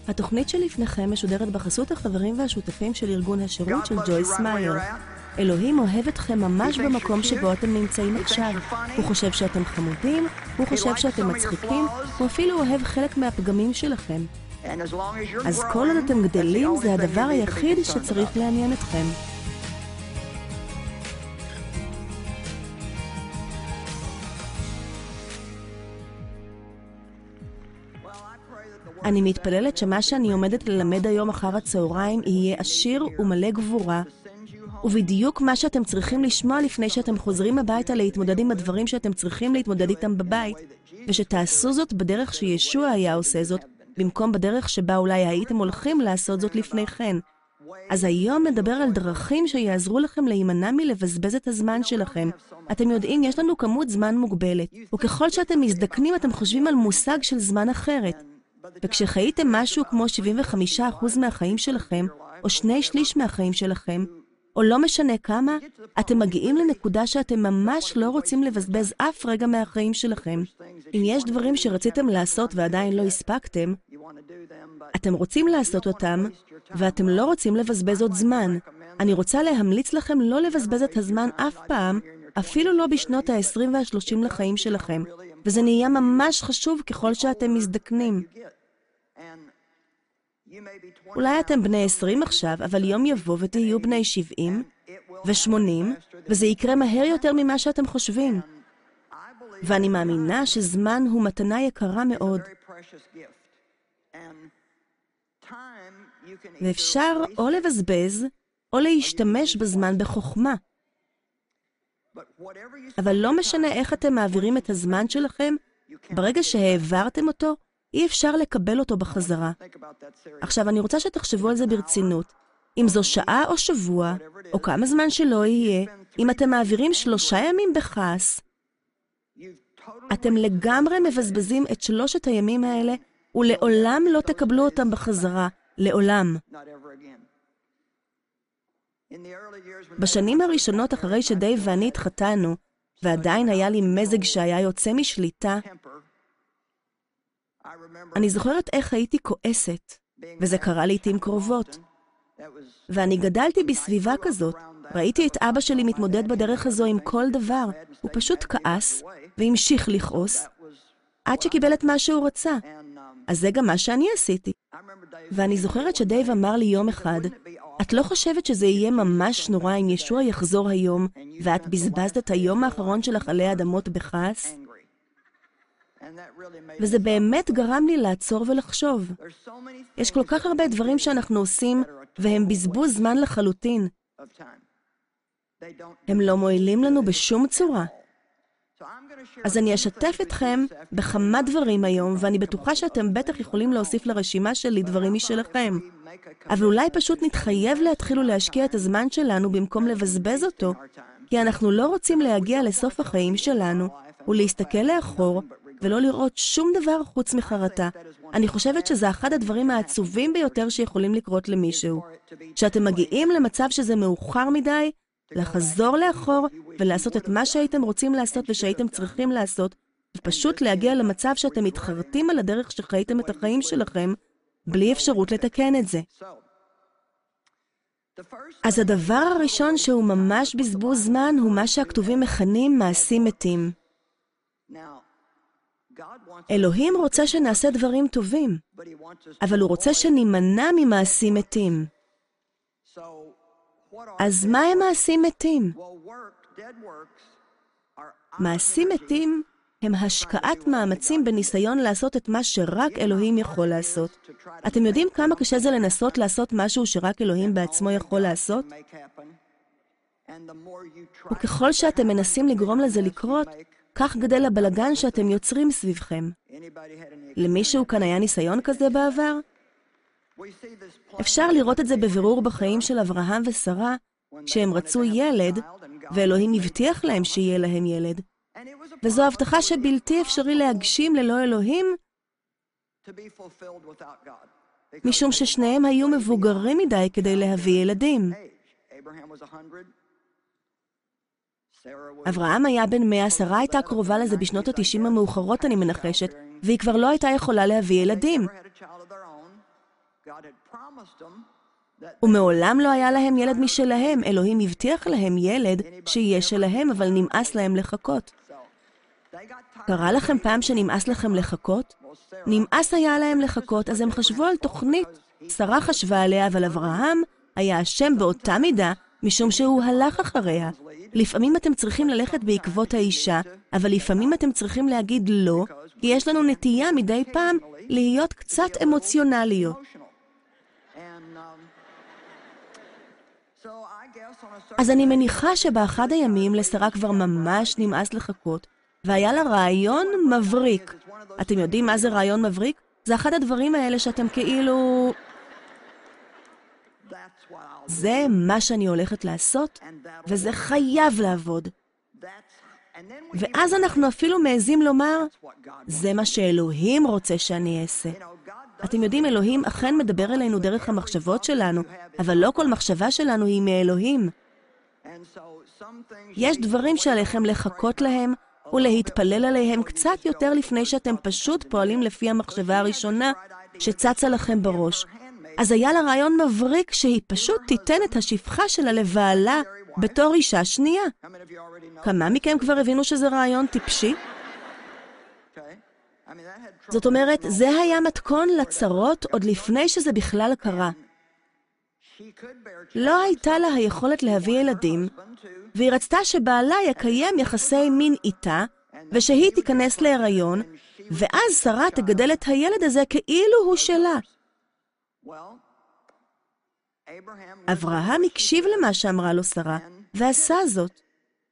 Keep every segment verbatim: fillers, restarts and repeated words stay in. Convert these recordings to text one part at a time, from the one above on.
התוכנית שלפניכם משודרת בחסות החברים והשותפים של ארגון השירות של ג'ויס מאייר. אלוהים אוהב אתכם ממש במקום שבו אתם נמצאים עכשיו. הוא חושב שאתם חמודים, הוא חושב שאתם מצחיקים, הוא אפילו אוהב חלק מהפגמים שלכם. אז כל עוד אתם גדלים, זה הדבר היחיד שצריך לעניין אתכם. אני מתפללת שמה שאני עומדת ללמד היום אחר הצהריים יהיה עשיר ומלא גבורה, ובדיוק מה שאתם צריכים לשמוע לפני שאתם חוזרים הביתה להתמודד עם הדברים שאתם צריכים להתמודד איתם בבית, ושתעשו זאת בדרך שישוע היה עושה זאת, במקום בדרך שבה אולי הייתם הולכים לעשות זאת לפני כן. אז היום נדבר על דרכים שיעזרו לכם להימנע מלבזבז את הזמן שלכם. אתם יודעים, יש לנו כמות זמן מוגבלת, וככל שאתם מזדקנים אתם חושבים על מושג של זמן אחרת. וכשחייתם משהו כמו שבעים וחמישה אחוז מהחיים שלכם, או שני שליש מהחיים שלכם, או לא משנה כמה, אתם מגיעים לנקודה שאתם ממש לא רוצים לבזבז אף רגע מהחיים שלכם. אם יש דברים שרציתם לעשות ועדיין לא הספקתם, אתם רוצים לעשות אותם, ואתם לא רוצים לבזבז עוד זמן. אני רוצה להמליץ לכם לא לבזבז את הזמן אף פעם, אפילו לא בשנות ה-עשרים וה-שלושים לחיים שלכם. וזה נהיה ממש חשוב ככל שאתם מזדקנים. אולי אתם בני עשרים עכשיו, אבל יום יבוא ותהיו בני שבעים ו-שמונים, וזה יקרה מהר יותר ממה שאתם חושבים. ואני מאמינה שזמן הוא מתנה יקרה מאוד. ואפשר או לבזבז, או להשתמש בזמן בחוכמה. אבל לא משנה איך אתם מעבירים את הזמן שלכם, ברגע שהעברתם אותו, אי אפשר לקבל אותו בחזרה. עכשיו, אני רוצה שתחשבו על זה ברצינות. אם זו שעה או שבוע, או כמה זמן שלא יהיה, אם אתם מעבירים שלושה ימים בכעס, אתם לגמרי מבזבזים את שלושת הימים האלה, ולעולם לא תקבלו אותם בחזרה. לעולם. בשנים הראשונות אחרי שדייב ואני התחתנו, ועדיין היה לי מזג שהיה יוצא משליטה, אני זוכרת איך הייתי כועסת, וזה קרה לעתים קרובות. ואני גדלתי בסביבה כזאת, ראיתי את אבא שלי מתמודד בדרך הזו עם כל דבר, הוא פשוט כעס, והמשיך לכעוס, עד שקיבל את מה שהוא רצה. אז זה גם מה שאני עשיתי. ואני זוכרת שדייב אמר לי יום אחד, את לא חושבת שזה יהיה ממש נורא אם ישוע יחזור היום, ואת בזבזת את היום האחרון שלך עלי אדמות בכעס? וזה באמת גרם לי לעצור ולחשוב. יש כל כך הרבה דברים שאנחנו עושים, והם בזבוז זמן לחלוטין. הם לא מועילים לנו בשום צורה. אז אני אשתף אתכם בכמה דברים היום, ואני בטוחה שאתם בטח יכולים להוסיף לרשימה שלי דברים משלכם. אבל אולי פשוט נתחייב להתחיל ולהשקיע את הזמן שלנו במקום לבזבז אותו, כי אנחנו לא רוצים להגיע לסוף החיים שלנו, ולהסתכל לאחור, ולא לראות שום דבר חוץ מחרטה. אני חושבת שזה אחד הדברים העצובים ביותר שיכולים לקרות למישהו. שאתם מגיעים למצב שזה מאוחר מדי, לחזור לאחור ולעשות את מה שהייתם רוצים לעשות ושהייתם צריכים לעשות, ופשוט להגיע למצב שאתם מתחרטים על הדרך שחייתם את החיים שלכם, בלי אפשרות לתקן את זה. אז הדבר הראשון שהוא ממש בזבוז זמן הוא מה שהכתובים מכנים מעשים מתים. אלוהים רוצה שנעשה דברים טובים, אבל הוא רוצה שנימנע ממעשים מתים. אז מה הם מעשים מתים? מעשים מתים הם השקעת מאמצים בניסיון לעשות את מה שרק אלוהים יכול לעשות. אתם יודעים כמה קשה זה לנסות לעשות משהו שרק אלוהים בעצמו יכול לעשות? וככל שאתם מנסים לגרום לזה לקרות, כך גדל הבלגן שאתם יוצרים סביבכם. למישהו כאן היה ניסיון כזה בעבר? אפשר לראות את זה בבירור בחיים של אברהם ושרה, שהם רצו ילד, ואלוהים הבטיח להם שיהיה להם ילד. וזו הבטחה שבלתי אפשרי להגשים ללא אלוהים, משום ששניהם היו מבוגרים מדי כדי להביא ילדים. אברהם היה בן מאה, שרה הייתה קרובה לזה בשנות ה-תשעים המאוחרות, אני מנחשת, והיא כבר לא הייתה יכולה להביא ילדים. ומעולם לא היה להם ילד משלהם. אלוהים הבטיח להם ילד שיהיה שלהם, אבל נמאס להם לחכות. קרה לכם פעם שנמאס לכם לחכות? נמאס היה להם לחכות, אז הם חשבו על תוכנית. שרה חשבה עליה, אבל אברהם היה אשם באותה מידה, משום שהוא הלך אחריה. לפעמים אתם צריכים ללכת בעקבות האישה, אבל לפעמים אתם צריכים להגיד לא, כי יש לנו נטייה מדי פעם להיות קצת אמוציונליות. אז אני מניחה שבאחד הימים לשרה כבר ממש נמאס לחכות, והיה לה רעיון מבריק. אתם יודעים מה זה רעיון מבריק? זה אחד הדברים האלה שאתם כאילו... זה מה שאני הולכת לעשות, וזה חייב לעבוד. ואז אנחנו אפילו מעזים לומר, זה מה שאלוהים רוצה שאני אעשה. אתם יודעים, אלוהים אכן מדבר אלינו דרך המחשבות שלנו, אבל לא כל מחשבה שלנו היא מאלוהים. יש דברים שעליכם לחכות להם, ולהתפלל עליהם קצת יותר לפני שאתם פשוט פועלים לפי המחשבה הראשונה שצצה לכם בראש. אז היה לה רעיון מבריק שהיא פשוט תיתן את השפחה שלה לבעלה בתור אישה שנייה. כמה מכם כבר הבינו שזה רעיון טיפשי? זאת אומרת, זה היה מתכון לצרות עוד לפני שזה בכלל קרה. לא הייתה לה היכולת להביא ילדים, והיא רצתה שבעלה יקיים יחסי מין איתה, ושהיא תיכנס להיריון, ואז שרה תגדל את הילד הזה כאילו הוא שלה. אברהם הקשיב למה שאמרה לו שרה, ועשה זאת.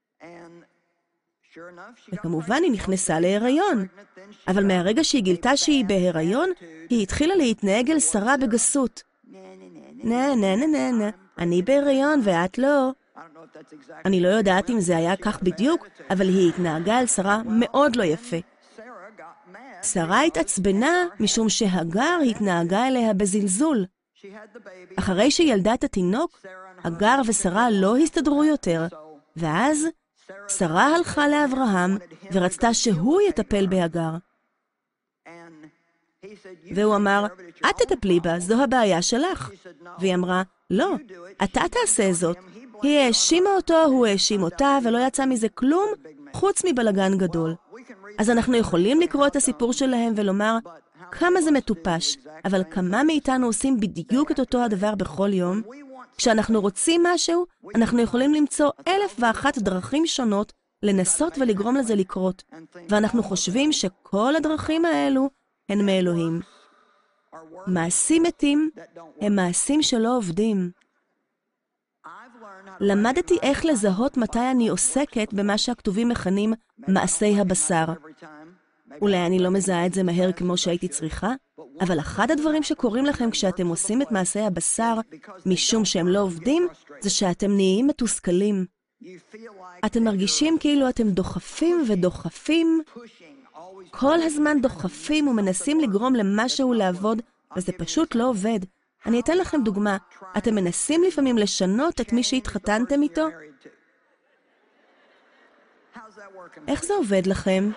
וכמובן היא נכנסה להיריון. אבל מהרגע שהיא גילתה שהיא בהיריון, היא התחילה להתנהג אל שרה בגסות. נה, נה, נה, נה, נה, אני בהיריון ואת לא. אני לא יודעת אם זה היה כך בדיוק, אבל היא התנהגה אל שרה מאוד לא יפה. שרה התעצבנה משום שהגר התנהגה אליה בזלזול. אחרי שהיא ילדה את התינוק, הגר ושרה לא הסתדרו יותר, ואז שרה הלכה לאברהם ורצתה שהוא יטפל בהגר. והוא אמר, את תטפלי בה, זו הבעיה שלך. והיא אמרה, לא, אתה תעשה זאת. היא האשימה אותו, הוא האשים אותה, ולא יצא מזה כלום, חוץ מבלגן גדול. אז אנחנו יכולים לקרוא את הסיפור שלהם ולומר, כמה זה מטופש, אבל כמה מאיתנו עושים בדיוק את אותו הדבר בכל יום? כשאנחנו רוצים משהו, אנחנו יכולים למצוא אלף ואחת דרכים שונות לנסות ולגרום לזה לקרות. ואנחנו חושבים שכל הדרכים האלו הן מאלוהים. מעשים מתים הם מעשים שלא עובדים. למדתי איך לזהות מתי אני עוסקת במה שהכתובים מכנים מעשי הבשר. אולי אני לא מזהה את זה מהר כמו שהייתי צריכה, אבל אחד הדברים שקורים לכם כשאתם עושים את מעשי הבשר, משום שהם לא עובדים, זה שאתם נהיים מתוסכלים. אתם מרגישים כאילו אתם דוחפים ודוחפים, כל הזמן דוחפים ומנסים לגרום למשהו לעבוד, וזה פשוט לא עובד. אני אתן לכם דוגמה. אתם מנסים לפעמים לשנות את מי שהתחתנתם איתו? איך זה עובד לכם?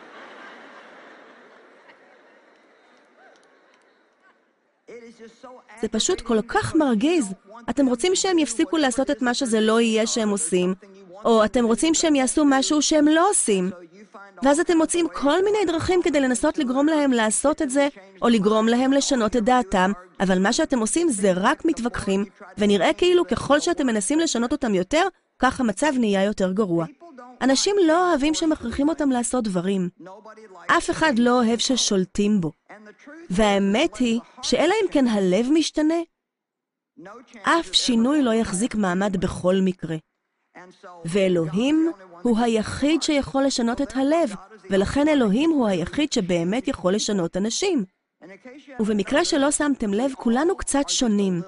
זה פשוט כל כך מרגיז. אתם רוצים שהם יפסיקו לעשות את מה שזה לא יהיה שהם עושים, או אתם רוצים שהם יעשו משהו שהם לא עושים. ואז אתם מוצאים כל מיני דרכים כדי לנסות לגרום להם לעשות את זה, או לגרום להם לשנות את דעתם, אבל מה שאתם עושים זה רק מתווכחים, ונראה כאילו ככל שאתם מנסים לשנות אותם יותר, כך המצב נהיה יותר גרוע. אנשים לא אוהבים שמכריחים אותם לעשות דברים. אף אחד לא אוהב ששולטים בו. והאמת היא שאלא אם כן הלב משתנה, אף שינוי לא יחזיק מעמד בכל מקרה. ואלוהים הוא היחיד שיכול לשנות את הלב, ולכן אלוהים הוא היחיד שבאמת יכול לשנות אנשים. ובמקרה שלא שמתם לב, כולנו קצת שונים.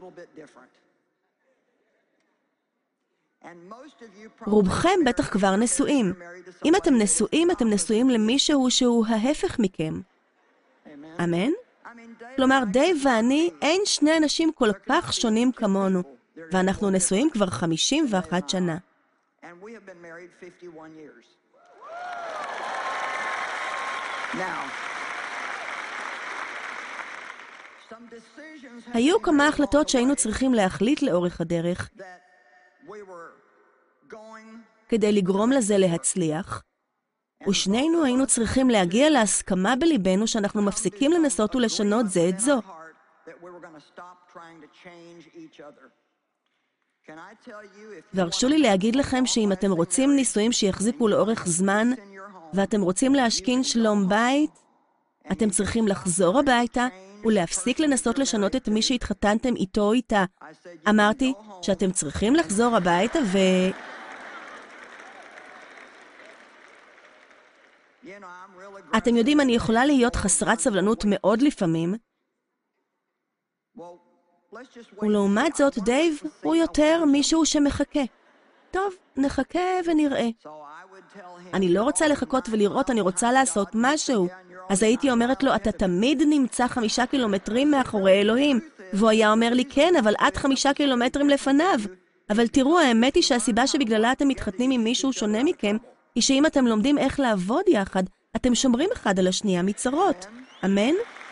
רובכם בטח כבר נשואים. אם אתם נשואים, אתם נשואים למישהו שהוא ההפך מכם. אמן? כלומר, דייב ואני, אין שני אנשים כל כך שונים כמונו, ואנחנו נשואים כבר חמישים ואחת שנה. היו כמה החלטות שהיינו צריכים להחליט לאורך הדרך כדי לגרום לזה להצליח, ושנינו היינו צריכים להגיע להסכמה בליבנו שאנחנו מפסיקים לנסות ולשנות זה את זו. והרשו לי להגיד לכם שאם אתם רוצים נישואים שיחזיקו לאורך זמן, ואתם רוצים להשכין שלום בית, אתם צריכים לחזור הביתה ולהפסיק לנסות לשנות את מי שהתחתנתם איתו או איתה. אמרתי שאתם צריכים לחזור הביתה ו... אתם יודעים, אני יכולה להיות חסרת סבלנות מאוד לפעמים, ולעומת זאת, דייב הוא יותר מישהו שמחכה. טוב, נחכה ונראה. אני לא רוצה לחכות ולראות, אני רוצה לעשות משהו. אז הייתי אומרת לו, אתה תמיד נמצא חמישה קילומטרים מאחורי אלוהים. והוא היה אומר לי, כן, אבל עד חמישה קילומטרים לפניו. אבל תראו, האמת היא שהסיבה שבגללה אתם מתחתנים עם מישהו שונה מכם, היא שאם אתם לומדים איך לעבוד יחד, אתם שומרים אחד על השנייה מצרות. אמן?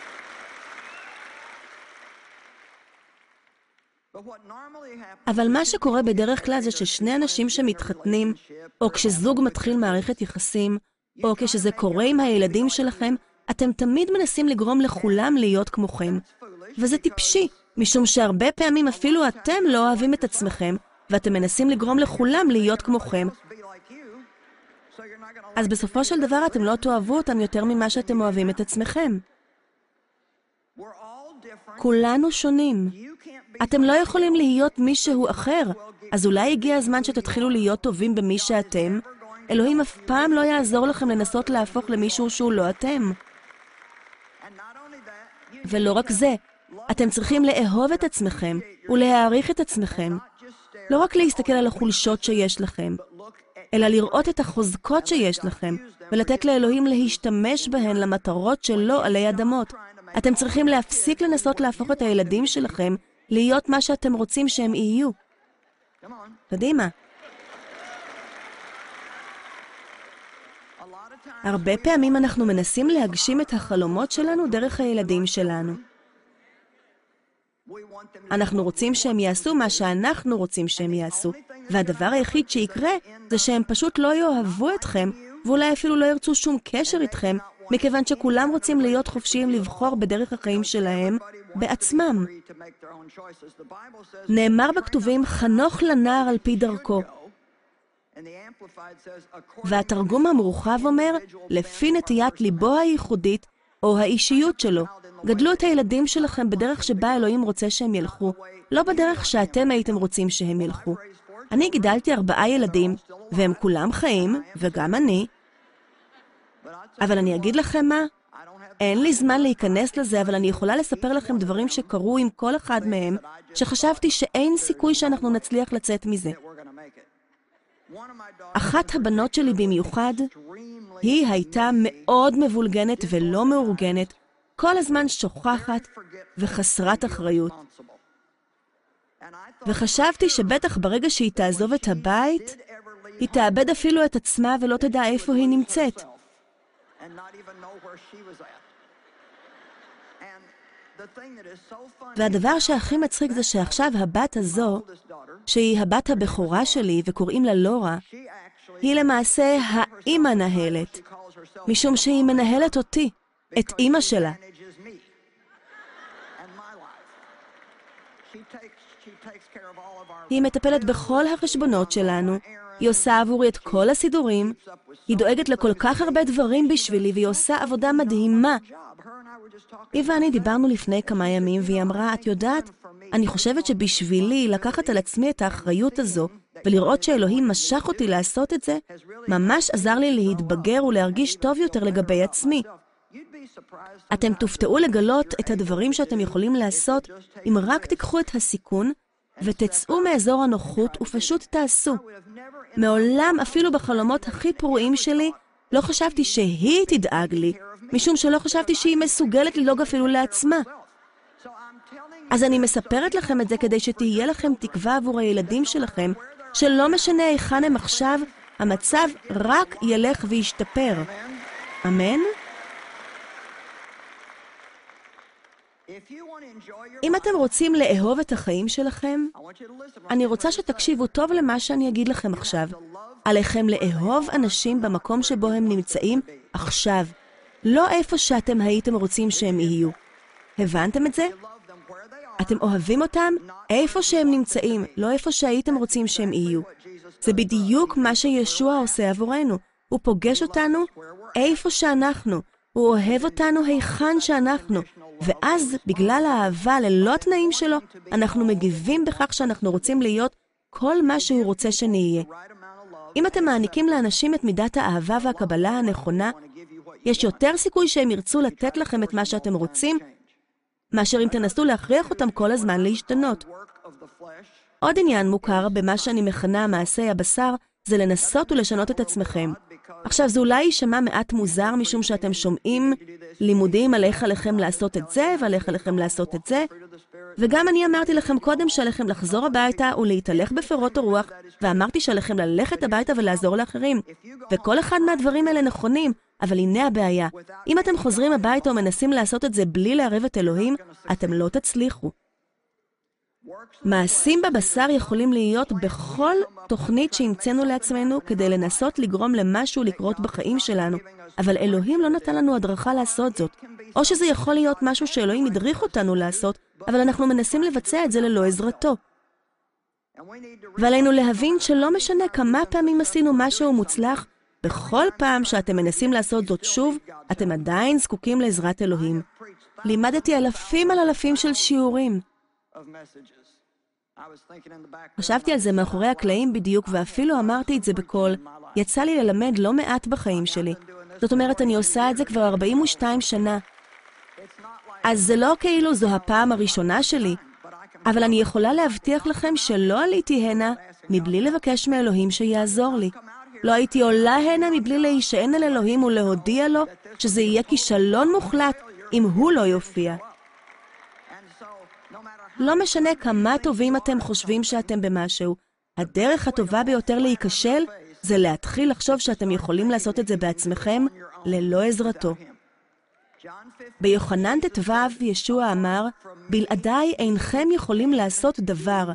אבל מה שקורה בדרך כלל זה ששני אנשים שמתחתנים, או כשזוג מתחיל מערכת יחסים, או כשזה קורה עם הילדים שלכם, אתם תמיד מנסים לגרום לכולם להיות כמוכם. וזה טיפשי, משום שהרבה פעמים אפילו אתם לא אוהבים את עצמכם, ואתם מנסים לגרום לכולם להיות כמוכם. אז בסופו של דבר אתם לא תאהבו אותם יותר ממה שאתם אוהבים את עצמכם. כולנו שונים. אתם לא יכולים להיות מישהו אחר, אז אולי הגיע הזמן שתתחילו להיות טובים במי שאתם. אלוהים אף פעם לא יעזור לכם לנסות להפוך למישהו שהוא לא אתם. ולא רק זה, אתם צריכים לאהוב את עצמכם ולהעריך את עצמכם. לא רק להסתכל על החולשות שיש לכם, אלא לראות את החוזקות שיש לכם, ולתת לאלוהים להשתמש בהן למטרות שלו עלי אדמות. אתם צריכים להפסיק לנסות להפוך את הילדים שלכם להיות מה שאתם רוצים שהם יהיו. קדימה. הרבה פעמים אנחנו מנסים להגשים את החלומות שלנו דרך הילדים שלנו. אנחנו רוצים שהם יעשו מה שאנחנו רוצים שהם יעשו, והדבר היחיד שיקרה זה שהם פשוט לא יאהבו אתכם, ואולי אפילו לא ירצו שום קשר איתכם, מכיוון שכולם רוצים להיות חופשיים לבחור בדרך החיים שלהם בעצמם. נאמר בכתובים, חנוך לנער על פי דרכו. והתרגום המורחב אומר, לפי נטיית ליבו הייחודית או האישיות שלו. גדלו את הילדים שלכם בדרך שבה אלוהים רוצה שהם ילכו, לא בדרך שאתם הייתם רוצים שהם ילכו. אני גידלתי ארבעה ילדים, והם כולם חיים, וגם אני. אבל אני אגיד לכם מה? אין לי זמן להיכנס לזה, אבל אני יכולה לספר לכם דברים שקרו עם כל אחד מהם, שחשבתי שאין סיכוי שאנחנו נצליח לצאת מזה. אחת הבנות שלי במיוחד, היא הייתה מאוד מבולגנת ולא מאורגנת, כל הזמן שוכחת וחסרת אחריות. וחשבתי שבטח ברגע שהיא תעזוב את הבית, היא תאבד אפילו את עצמה ולא תדע איפה היא נמצאת. והדבר שהכי מצחיק זה שעכשיו הבת הזו, שהיא הבת הבכורה שלי וקוראים לה לורה, היא למעשה האמא נהלת, משום שהיא מנהלת אותי, את אמא שלה. היא מטפלת בכל החשבונות שלנו, היא עושה עבורי את כל הסידורים, היא דואגת לכל כך הרבה דברים בשבילי, והיא עושה עבודה מדהימה. היא ואני דיברנו לפני כמה ימים, והיא אמרה, את יודעת, אני חושבת שבשבילי לקחת על עצמי את האחריות הזו, ולראות שאלוהים משך אותי לעשות את זה, ממש עזר לי להתבגר ולהרגיש טוב יותר לגבי עצמי. אתם תופתעו לגלות את הדברים שאתם יכולים לעשות, אם רק תיקחו את הסיכון, ותצאו מאזור הנוחות ופשוט תעשו. מעולם, אפילו בחלומות הכי פרועים שלי, לא חשבתי שהיא תדאג לי, משום שלא חשבתי שהיא מסוגלת לדאוג אפילו לעצמה. אז אני מספרת לכם את זה כדי שתהיה לכם תקווה עבור הילדים שלכם, שלא משנה היכן הם עכשיו, המצב רק ילך וישתפר. אמן? אם אתם רוצים לאהוב את החיים שלכם, אני רוצה שתקשיבו טוב למה שאני אגיד לכם עכשיו. עליכם לאהוב אנשים במקום שבו הם נמצאים עכשיו, לא איפה שאתם הייתם רוצים שהם יהיו. הבנתם את זה? אתם אוהבים אותם איפה שהם נמצאים, לא איפה שהייתם רוצים שהם יהיו. זה בדיוק מה שישוע עושה עבורנו. הוא פוגש אותנו איפה שאנחנו. הוא אוהב אותנו היכן שאנחנו. ואז, בגלל האהבה ללא תנאים שלו, אנחנו מגיבים בכך שאנחנו רוצים להיות כל מה שהוא רוצה שנהיה. אם אתם מעניקים לאנשים את מידת האהבה והקבלה הנכונה, יש יותר סיכוי שהם ירצו לתת לכם את מה שאתם רוצים, מאשר אם תנסו להכריח אותם כל הזמן להשתנות. עוד עניין מוכר במה שאני מכנה מעשי הבשר, זה לנסות ולשנות את עצמכם. עכשיו, זה אולי יישמע מעט מוזר, משום שאתם שומעים לימודים על איך עליכם לעשות את זה, ועל איך עליכם לעשות את זה. וגם אני אמרתי לכם קודם שעליכם לחזור הביתה ולהתהלך בפירות הרוח, ואמרתי שעליכם ללכת הביתה ולעזור לאחרים. וכל אחד מהדברים האלה נכונים, אבל הנה הבעיה. אם אתם חוזרים הביתה ומנסים לעשות את זה בלי לערב את אלוהים, אתם לא תצליחו. מעשים בבשר יכולים להיות בכל תוכנית שהמצאנו לעצמנו כדי לנסות לגרום למשהו לקרות בחיים שלנו, אבל אלוהים לא נתן לנו הדרכה לעשות זאת. או שזה יכול להיות משהו שאלוהים הדריך אותנו לעשות, אבל אנחנו מנסים לבצע את זה ללא עזרתו. ועלינו להבין שלא משנה כמה פעמים עשינו משהו מוצלח, בכל פעם שאתם מנסים לעשות זאת שוב, אתם עדיין זקוקים לעזרת אלוהים. לימדתי אלפים על אלפים של שיעורים. חשבתי על זה מאחורי הקלעים בדיוק, ואפילו אמרתי את זה בקול. יצא לי ללמד לא מעט בחיים שלי. זאת אומרת, אני עושה את זה כבר ארבעים ושתיים שנה. אז זה לא כאילו זו הפעם הראשונה שלי, אבל אני יכולה להבטיח לכם שלא עליתי הנה מבלי לבקש מאלוהים שיעזור לי. לא הייתי עולה הנה מבלי להישען על אלוהים ולהודיע לו שזה יהיה כישלון מוחלט אם הוא לא יופיע. לא משנה כמה טובים אתם חושבים שאתם במשהו, הדרך הטובה ביותר להיכשל זה להתחיל לחשוב שאתם יכולים לעשות את זה בעצמכם ללא עזרתו. ביוחנן ט"ו ישוע אמר, בלעדיי אינכם יכולים לעשות דבר.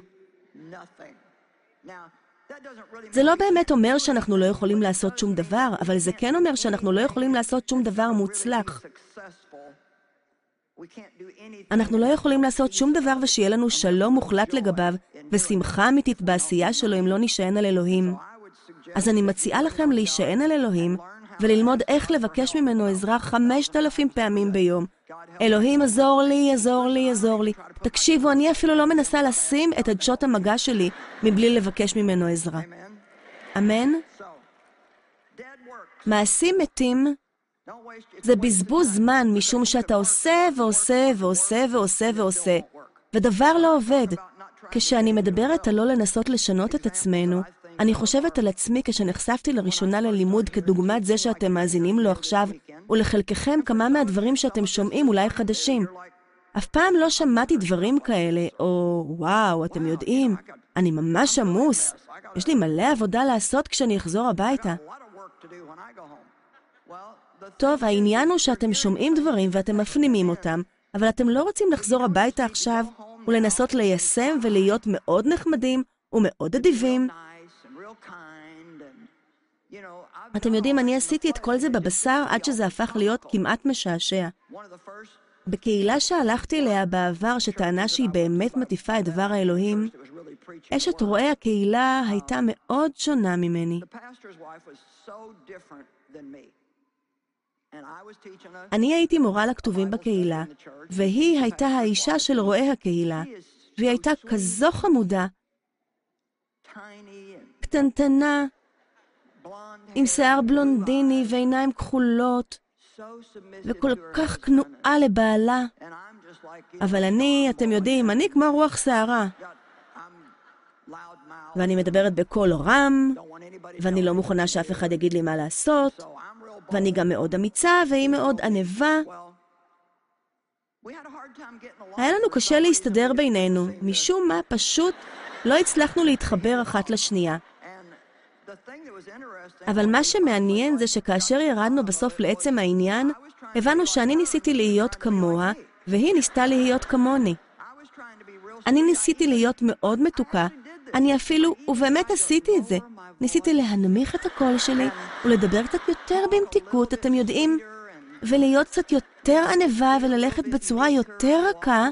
זה לא באמת אומר שאנחנו לא יכולים לעשות שום דבר, אבל זה כן אומר שאנחנו לא יכולים לעשות שום דבר מוצלח. אנחנו לא יכולים לעשות שום דבר ושיהיה לנו שלום מוחלט לגביו, ושמחה אמיתית בעשייה שלו אם לא נשען על אלוהים. אז אני מציעה לכם להישען על אלוהים, וללמוד איך לבקש ממנו עזרה חמשת אלפים פעמים ביום. אלוהים, עזור לי, עזור לי, עזור לי. תקשיבו, אני אפילו לא מנסה לשים את עדשות המגע שלי מבלי לבקש ממנו עזרה. אמן? מעשים מתים זה בזבוז זמן, משום שאתה עושה ועושה ועושה ועושה ועושה, ודבר לא עובד. כשאני מדברת על לא לנסות לשנות את עצמנו, אני חושבת על עצמי כשנחשפתי לראשונה ללימוד כדוגמת זה שאתם מאזינים לו עכשיו, ולחלקכם כמה מהדברים שאתם שומעים אולי חדשים. אף פעם לא שמעתי דברים כאלה, או וואו, אתם יודעים, אני ממש עמוס. יש לי מלא עבודה לעשות כשאני אחזור הביתה. טוב, העניין הוא שאתם שומעים דברים ואתם מפנימים אותם, אבל אתם לא רוצים לחזור הביתה עכשיו ולנסות ליישם ולהיות מאוד נחמדים ומאוד אדיבים. אתם יודעים, אני עשיתי את כל זה בבשר עד שזה הפך להיות כמעט משעשע. בקהילה שהלכתי אליה בעבר שטענה שהיא באמת מטיפה את דבר האלוהים, אשת רואי הקהילה הייתה מאוד שונה ממני. אני הייתי מורה לכתובים בקהילה, והיא הייתה האישה של רואי הקהילה, והיא הייתה כזו חמודה, קטנטנה, עם שיער בלונדיני ועיניים כחולות, וכל כך כנועה לבעלה. אבל אני, אתם יודעים, אני כמו רוח שערה. ואני מדברת בקול רם, ואני לא מוכנה שאף אחד יגיד לי מה לעשות, ואני גם מאוד אמיצה, והיא מאוד ענבה. היה לנו קשה להסתדר בינינו, משום מה פשוט לא הצלחנו להתחבר אחת לשנייה. אבל מה שמעניין זה שכאשר ירדנו בסוף לעצם העניין, הבנו שאני ניסיתי להיות כמוה, והיא ניסתה להיות כמוני. אני ניסיתי להיות מאוד מתוקה, אני אפילו, ובאמת עשיתי את זה, ניסיתי להנמיך את הקול שלי ולדבר קצת יותר במתיקות, אתם יודעים, ולהיות קצת יותר ענבה וללכת בצורה יותר רכה,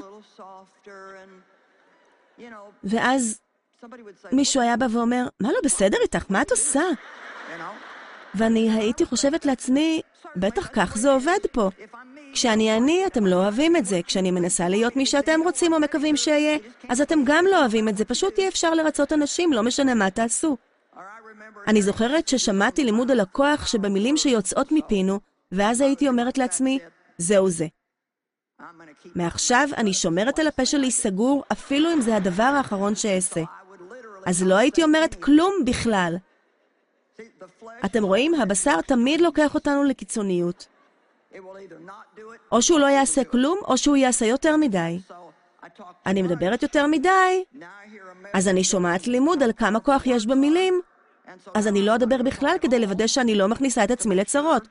ואז מישהו היה בא ואומר, מה לא בסדר איתך? מה את עושה? ואני הייתי חושבת לעצמי, בטח כך זה עובד פה. כשאני אני, אתם לא אוהבים את זה. כשאני מנסה להיות מי שאתם רוצים או מקווים שיהיה, אז אתם גם לא אוהבים את זה. פשוט אי אפשר לרצות אנשים, לא משנה מה תעשו. אני זוכרת ששמעתי לימוד על הכוח שבמילים שיוצאות מפינו, ואז הייתי אומרת לעצמי, זהו זה. מעכשיו אני שומרת על הפה שלי סגור, אפילו אם זה הדבר האחרון שאעשה. אז לא הייתי אומרת כלום בכלל. אתם רואים, הבשר תמיד לוקח אותנו לקיצוניות. או שהוא לא יעשה כלום, או שהוא יעשה יותר מדי. אני מדברת יותר מדי, אז אני שומעת לימוד על כמה כוח יש במילים, אז אני לא אדבר בכלל כדי לוודא שאני לא מכניסה את עצמי לצרות.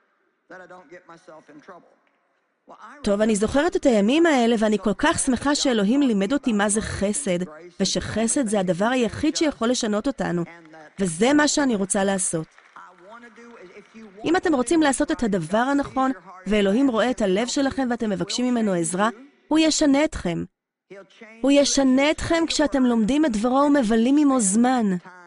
טוב, אני זוכרת את הימים האלה, ואני כל כך שמחה שאלוהים לימד אותי מה זה חסד, ושחסד זה הדבר היחיד שיכול לשנות אותנו, וזה מה שאני רוצה לעשות. אם אתם רוצים לעשות את הדבר הנכון, ואלוהים רואה את הלב שלכם ואתם מבקשים ממנו עזרה, הוא ישנה אתכם. הוא ישנה אתכם כשאתם לומדים את דברו ומבלים עמו זמן.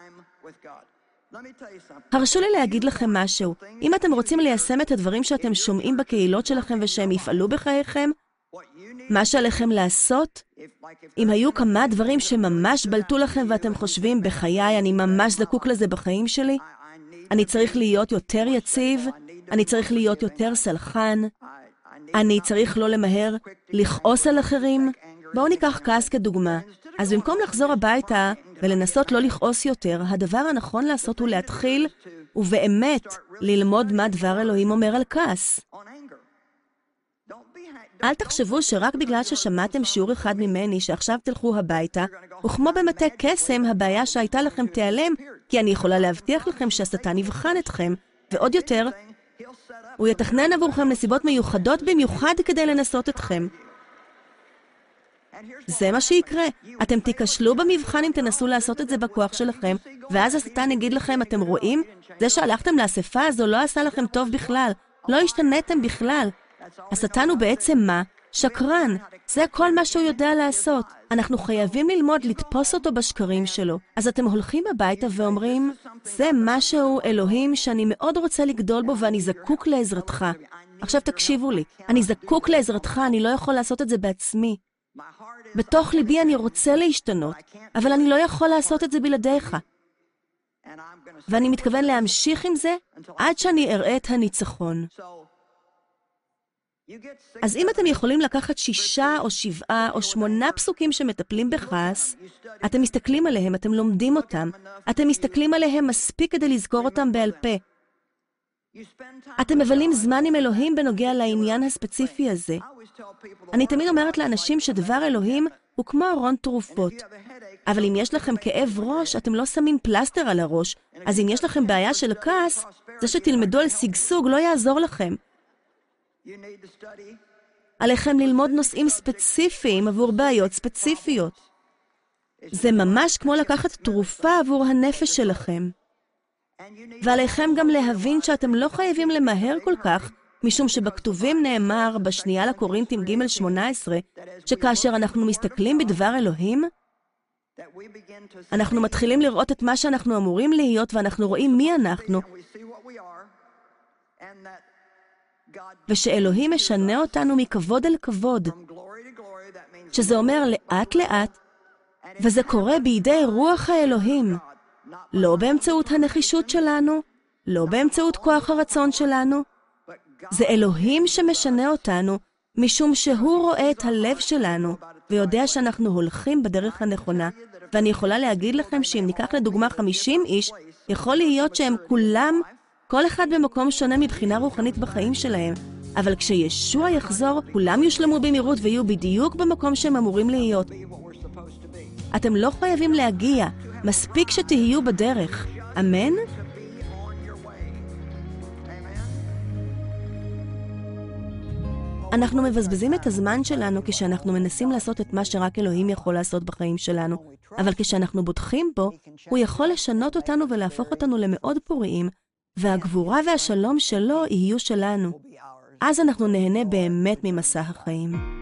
הרשו לי להגיד לכם משהו. אם אתם רוצים ליישם את הדברים שאתם שומעים בקהילות שלכם ושהם יפעלו בחייכם, מה שעליכם לעשות, אם היו כמה דברים שממש בלטו לכם ואתם חושבים, בחיי אני ממש זקוק לזה בחיים שלי, אני צריך להיות יותר יציב, אני צריך להיות יותר סלחן, אני צריך לא למהר לכעוס על אחרים. בואו ניקח כעס כדוגמה. אז במקום לחזור הביתה ולנסות לא לכעוס יותר, הדבר הנכון לעשות הוא להתחיל ובאמת ללמוד מה דבר אלוהים אומר על כעס. אל תחשבו שרק בגלל ששמעתם שיעור אחד ממני שעכשיו תלכו הביתה, וכמו במטה קסם הבעיה שהייתה לכם תיעלם, כי אני יכולה להבטיח לכם שהשטן יבחן אתכם, ועוד יותר, הוא יתכנן עבורכם נסיבות מיוחדות במיוחד כדי לנסות אתכם. זה מה שיקרה. אתם תיכשלו במבחן אם תנסו לעשות את זה בכוח שלכם, ואז השטן יגיד לכם, אתם רואים? זה שהלכתם לאספה הזו לא עשה לכם טוב בכלל. לא השתנתם בכלל. השטן הוא בעצם מה? שקרן. זה כל מה שהוא יודע לעשות. אנחנו חייבים ללמוד לתפוס אותו בשקרים שלו. אז אתם הולכים הביתה ואומרים, זה משהו, אלוהים, שאני מאוד רוצה לגדול בו ואני זקוק לעזרתך. עכשיו תקשיבו לי. אני זקוק לעזרתך, אני לא יכול לעשות את זה בעצמי. בתוך ליבי אני רוצה להשתנות, אבל אני לא יכול לעשות את זה בלעדיך. ואני מתכוון להמשיך עם זה עד שאני אראה את הניצחון. אז אם אתם יכולים לקחת שישה או שבעה או שמונה פסוקים שמטפלים בכעס, אתם מסתכלים עליהם, אתם לומדים אותם, אתם מסתכלים עליהם מספיק כדי לזכור אותם בעל פה. אתם מבלים זמן עם אלוהים בנוגע לעניין הספציפי הזה. אני תמיד אומרת לאנשים שדבר אלוהים הוא כמו ארון תרופות. אבל אם יש לכם כאב ראש, אתם לא שמים פלסטר על הראש. אז אם יש לכם בעיה של כעס, זה שתלמדו על סגסוג לא יעזור לכם. עליכם ללמוד נושאים ספציפיים עבור בעיות ספציפיות. זה ממש כמו לקחת תרופה עבור הנפש שלכם. ועליכם גם להבין שאתם לא חייבים למהר כל כך, משום שבכתובים נאמר בשנייה לקורינתים ג' שמונה עשרה, שכאשר אנחנו מסתכלים בדבר אלוהים, אנחנו מתחילים לראות את מה שאנחנו אמורים להיות, ואנחנו רואים מי אנחנו, ושאלוהים משנה אותנו מכבוד אל כבוד, שזה אומר לאט לאט, וזה קורה בידי רוח האלוהים, לא באמצעות הנחישות שלנו, לא באמצעות כוח הרצון שלנו, זה אלוהים שמשנה אותנו, משום שהוא רואה את הלב שלנו, ויודע שאנחנו הולכים בדרך הנכונה, ואני יכולה להגיד לכם שאם ניקח לדוגמה חמישים איש, יכול להיות שהם כולם, כל אחד במקום שונה מבחינה רוחנית בחיים שלהם, אבל כשישוע יחזור, כולם יושלמו במהירות ויהיו בדיוק במקום שהם אמורים להיות. אתם לא חייבים להגיע, מספיק שתהיו בדרך. אמן? אנחנו מבזבזים את הזמן שלנו כשאנחנו מנסים לעשות את מה שרק אלוהים יכול לעשות בחיים שלנו, אבל כשאנחנו בוטחים בו, הוא יכול לשנות אותנו ולהפוך אותנו למאוד פוריים, והגבורה והשלום שלו יהיו שלנו. אז אנחנו נהנה באמת ממסע החיים.